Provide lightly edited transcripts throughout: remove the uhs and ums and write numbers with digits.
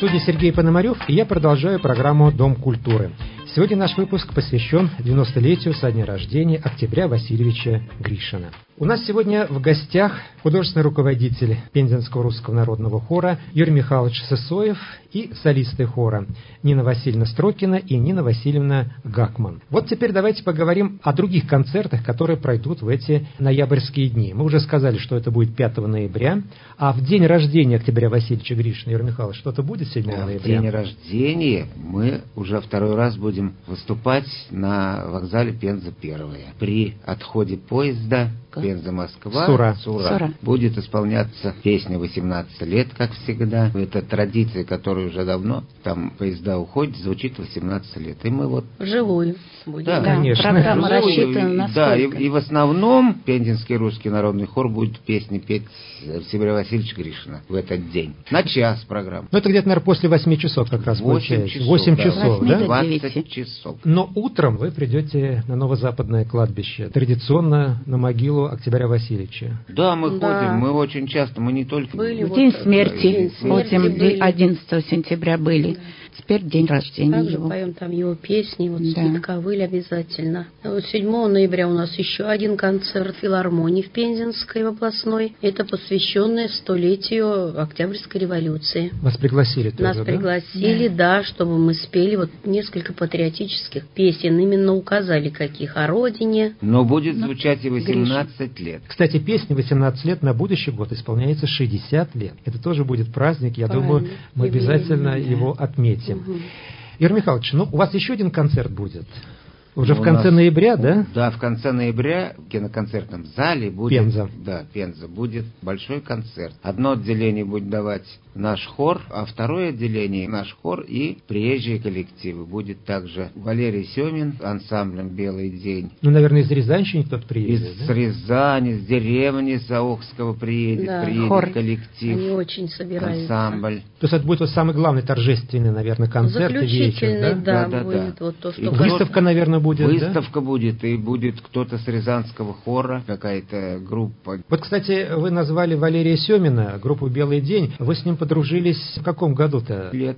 студии Сергей Пономарев, и я продолжаю программу «Дом культуры». Сегодня наш выпуск посвящен 90-летию со дня рождения Октября Васильевича Гришина. У нас сегодня в гостях художественный руководитель Пензенского русского народного хора Юрий Михайлович Сысоев и солисты хора Нина Васильевна Строкина и Нина Васильевна Гакман. Вот теперь давайте поговорим о других концертах, которые пройдут в эти ноябрьские дни. Мы уже сказали, что это будет 5 ноября, а в день рождения Октября Васильевича Гришина, Юрий Михайлович, что-то будет 7 ноября? В день рождения мы уже второй раз будем выступать на вокзале Пенза-1. При отходе поезда Пенза-Москва Сура будет исполняться песня «18 лет», как всегда. Это традиция, которая уже давно, там поезда уходят, звучит 18 лет. И мы вот... Вживую будем. Да, конечно. Программа рассчитана на да, столько. и в основном Пензенский русский народный хор будет песни петь Октября Васильевича Гришина в этот день. На час программа. Ну, это где-то, наверное, после 8 часов как раз 8 получается. часов, 8 да. часов, да? 20 часов. Но утром вы придете на Новозападное кладбище, традиционно на могилу Октября Васильевича. Да, мы Да. ходим, мы очень часто, мы не только... Были В вот день так, смерти, день смерти будем были. 11 сентября были. Теперь день рождения Также его. поем там его песни, вот Да. «Спит ковыль» обязательно. Вот 7 ноября у нас еще один концерт филармонии в Пензенской в областной. Это посвященное 100-летию Октябрьской революции. Вас пригласили тоже, Нас да? пригласили, да, чтобы мы спели вот несколько патриотических песен. Именно указали, каких о родине. Но будет звучать и 18 лет. Кстати, песне 18 лет на будущий год исполняется 60 лет. Это тоже будет праздник, я Правильно. думаю, мы обязательно Юбилейный, да. его отметим. Мгм. Юрий Михайлович, ну у вас еще один концерт будет. Уже в У конце нас- ноября, да? Да, в конце ноября в киноконцертном зале будет... Пенза. Да, Пенза. Будет большой концерт. Одно отделение будет давать наш хор, а второе отделение наш хор и приезжие коллективы. Будет также Валерий Семин ансамблем «Белый день». Ну, наверное, из Рязанщины кто-то приедет, Из да? Рязани, с деревни Заохского приедет, Да. приедет Хор. коллектив, Они очень собираются. ансамбль. То есть это будет вот самый главный торжественный, наверное, концерт и вечер, Заключительный, да? да, Да. будет вот то, что... И Выставка, наверное, будет, Выставка будет, и будет кто-то с Рязанского хора, какая-то группа. Вот, кстати, вы назвали Валерия Семина, группу «Белый день». Вы с ним подружились в каком году-то? Лет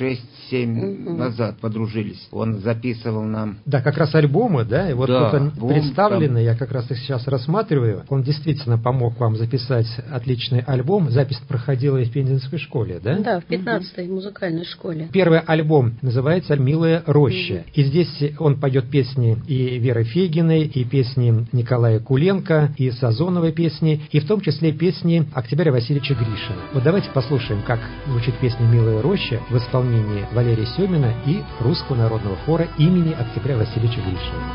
6-7 назад подружились. Он записывал нам... Да, как раз альбомы, да? И вот Да, тут он альбом, представлены, я как раз их сейчас рассматриваю. Он действительно помог вам записать отличный альбом. Запись проходила и в Пензенской школе, да? Да, в 15-й музыкальной школе. Первый альбом называется «Милая роща». И здесь он поет песни и Веры Фегиной, и песни Николая Куленко, и Сазоновой песни, и в том числе песни Октября Васильевича Гришина. Вот давайте послушаем, как звучит песня «Милая роща» в исполнении Валерия Семина и Русского народного хора имени Октября Васильевича Гришина.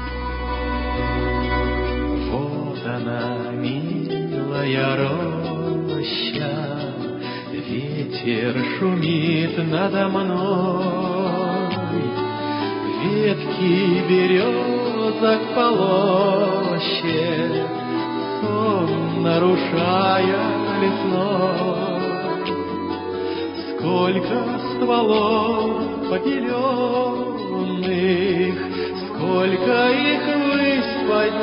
Вот она, милая роща, ветер шумит надо мной, ветки березок полощет, сон нарушая лесной. Сколько стволов побеленных, сколько их ввысь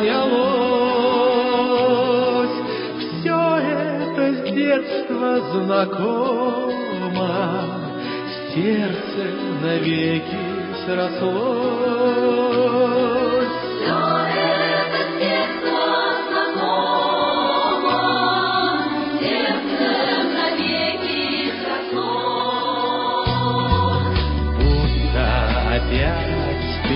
поднялось, все это с детства знакомо, сердце навеки срослось. Все это с детства знакомо, сердце навеки срослось. Будто опять ты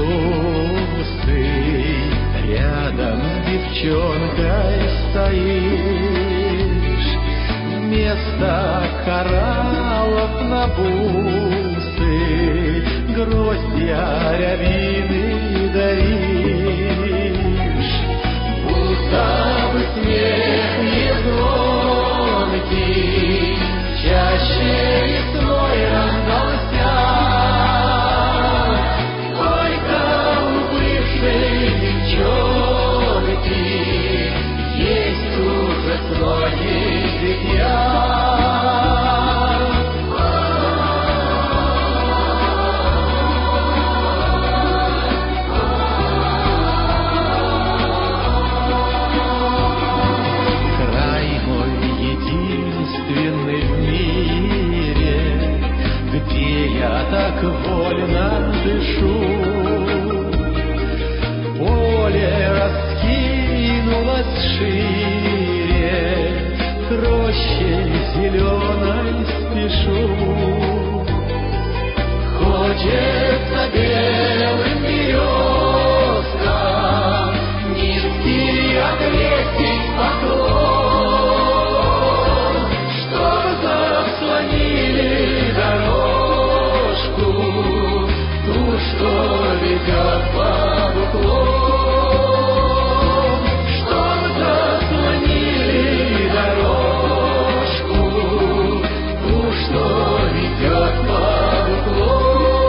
безусый, рядом с девчонкой стоишь, вместо кораллов на бусы гроздья рябины даришь. Будто бы смех незвонкий чаще лесной раздался. Сколько у бывшей девчонки есть уже сроки житья. так вольно дышу. Поле раскинулось шире, к роще зеленой спешу. Хочется белым березкам нести ответить поклон, что заслонили дорожку, ту, что ведет под уклон, что заслонили дорожку, ту, что ведет под уклон.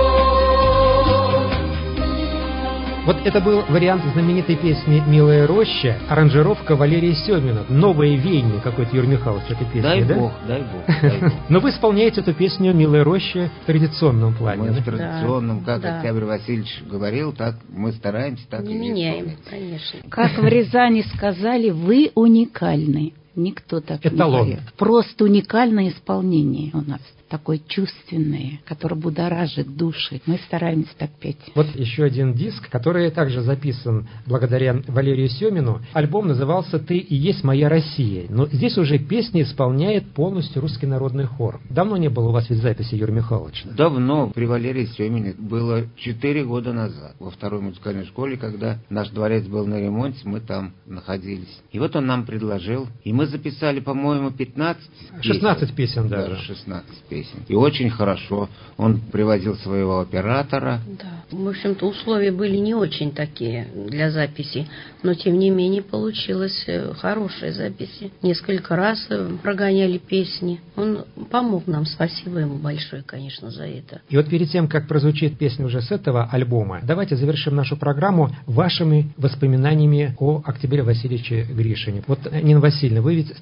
Вот это был вариант знаменитой песни «Милая роща», аранжировка Валерия Семина. Новое веяние какое-то, Юрий Михайлович, этой песни, дай да? Бог, дай Бог, дай Бог. Но вы исполняете эту песню «Милая роща» в традиционном плане. Мы да? в традиционном, как Да. Октябрь Васильевич говорил, так мы стараемся, так Не и меняем, исполнять. конечно. Как в Рязани сказали, вы уникальны. Никто так Эталон. не говорит. Просто уникальное исполнение у нас. Такое чувственное, которое будоражит души. Мы стараемся так петь. Вот еще один диск, который также записан благодаря Валерию Семину. Альбом назывался «Ты и есть моя Россия». Но здесь уже песни исполняет полностью русский народный хор. Давно не было у вас ведь записи, Юрий Михайлович? Давно, при Валерии Семине, было 4 года назад, во второй музыкальной школе, когда наш дворец был на ремонте, мы там находились. И вот он нам предложил, и мы записали, по-моему, 15 16 песен даже. 16 песен. И очень хорошо. Он привозил своего оператора. Да. В общем-то, условия были не очень такие для записи, но тем не менее получилось хорошие записи. Несколько раз прогоняли песни. Он помог нам, спасибо ему большое, конечно, за это. И вот перед тем, как прозвучит песня уже с этого альбома, давайте завершим нашу программу вашими воспоминаниями о Октябре Васильевиче Гришине. Вот, Нина Васильевна, вы ведь с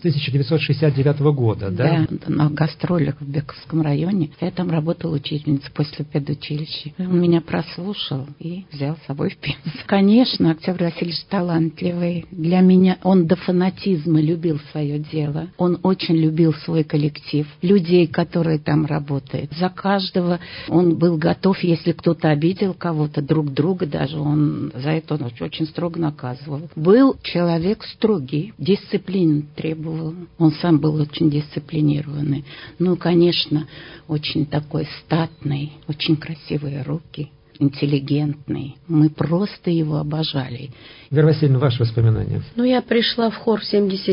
1969 года, да? Да, на гастролях в Бековском районе. Я там работала учительницей после педучилища. Он меня прослушал и взял с собой в Пензу. Конечно, Октябрь Васильевич талантливый. Для меня он до фанатизма любил свое дело. Он очень любил свой коллектив, людей, которые там работают. За каждого он был готов, если кто-то обидел кого-то, друг друга даже, он за это он очень строго наказывал. Был человек строгий, дисциплину требовал. Он сам был очень дисциплинированный. Ну, конечно, очень такой статный, очень красивые руки, интеллигентный. Мы просто его обожали. Вера Васильевна, ваши воспоминания? Ну, я пришла в хор в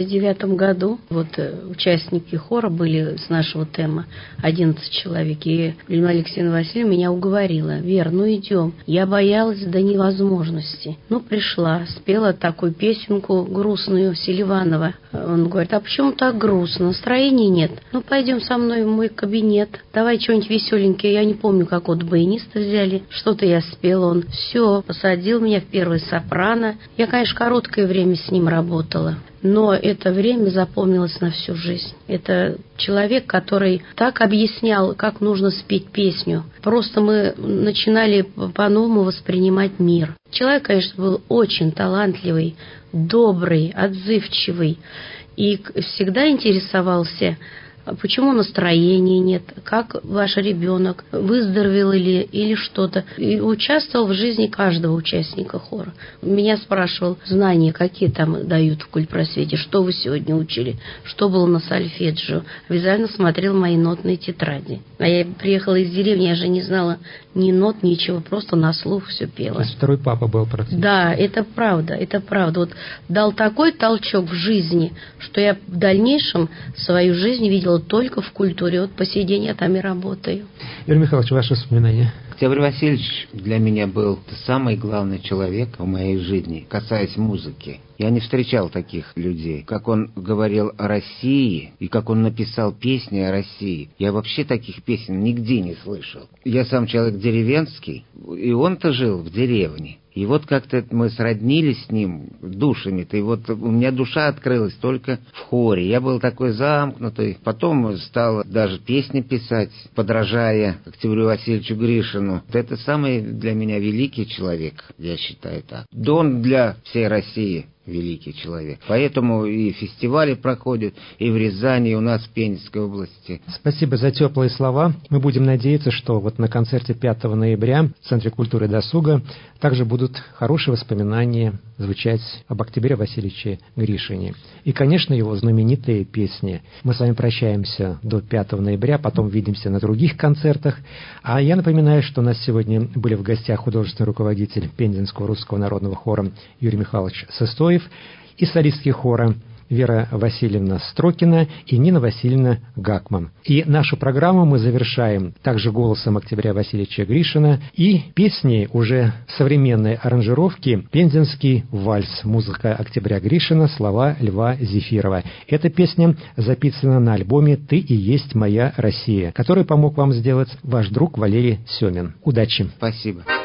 79 году. Вот участники хора были с нашего тема 11 человек. И Людмила Алексеевна Васильевна меня уговорила: Вер, ну идем. Я боялась до невозможности. Ну, пришла, спела такую песенку грустную Селиванова. Он говорит: а почему так грустно? Настроения нет. Ну, пойдем со мной в мой кабинет. Давай что-нибудь веселенькое. Я не помню, как вот баяниста взяли. Что-то я спела. Он все, посадил меня в первый сопрано. Я, конечно, короткое время с ним работала, но это время запомнилось на всю жизнь. Это человек, который так объяснял, как нужно спеть песню. Просто мы начинали по-новому воспринимать мир. Человек, конечно, был очень талантливый, добрый, отзывчивый и всегда интересовался, почему настроения нет, как ваш ребенок, выздоровел или что-то. И участвовал в жизни каждого участника хора. Меня спрашивал, знания какие там дают в культпросвете, что вы сегодня учили, что было на сольфеджио. Обязательно смотрел мои нотные тетради. А я приехала из деревни, я же не знала ни нот, ничего, просто на слух все пела. То есть второй папа был практически. Да, это правда, это правда. Вот дал такой толчок в жизни, что я в дальнейшем свою жизнь видела только в культуре. Вот по сей день я там и работаю. Юрий Михайлович, ваши воспоминания? Октябрь Васильевич для меня был самый главный человек в моей жизни, касаясь музыки. Я не встречал таких людей. Как он говорил о России, и как он написал песни о России. Я вообще таких песен нигде не слышал. Я сам человек деревенский, и он-то жил в деревне. И вот как-то мы сроднились с ним душами-то, и вот у меня душа открылась только в хоре. Я был такой замкнутый. Потом стал даже песни писать, подражая Октябрю Васильевичу Гришину. Это самый для меня великий человек, я считаю так. Да он для всей России великий человек. Поэтому и фестивали проходят, и в Рязани, и у нас в Пензенской области. Спасибо за теплые слова. Мы будем надеяться, что вот на концерте 5 ноября в Центре культуры и досуга также будут хорошие воспоминания звучать об Октябре Васильевиче Гришине. И, конечно, его знаменитые песни. Мы с вами прощаемся до 5 ноября, потом увидимся на других концертах. А я напоминаю, что у нас сегодня были в гостях художественный руководитель Пензенского русского народного хора Юрий Михайлович Сыстоев и солистки хора Вера Васильевна Строкина и Нина Васильевна Гакман. И нашу программу мы завершаем также голосом Октября Васильевича Гришина и песней уже современной аранжировки «Пензенский вальс». Музыка Октября Гришина, слова Льва Зефирова. Эта песня записана на альбоме «Ты и есть моя Россия», который помог вам сделать ваш друг Валерий Семин. Удачи! Спасибо.